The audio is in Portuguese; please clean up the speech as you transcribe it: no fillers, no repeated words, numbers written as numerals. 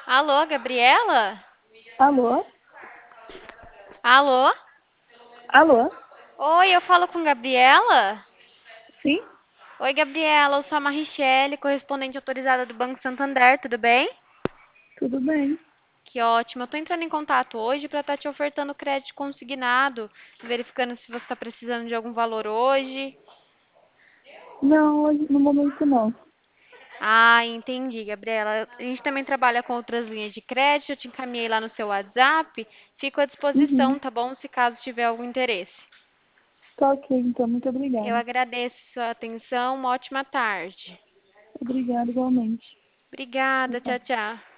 Alô, Gabriela? Alô? Alô? Alô? Oi, eu falo com Gabriela? Sim? Oi, Gabriela, eu sou a Marichele, correspondente autorizada do Banco Santander, tudo bem? Tudo bem? Que ótimo. Eu tô entrando em contato hoje para estar te ofertando crédito consignado, verificando se você está precisando de algum valor hoje. Não, hoje no momento não. Ah, entendi, Gabriela. A gente também trabalha com outras linhas de crédito, eu te encaminhei lá no seu WhatsApp. Fico à Uhum. disposição, tá bom? Se caso tiver algum interesse. Tá ok, então. Muito Eu obrigada. agradeço sua atenção, uma ótima tarde. Obrigada igualmente. Tchau, Obrigada, tchau. tchau, tchau.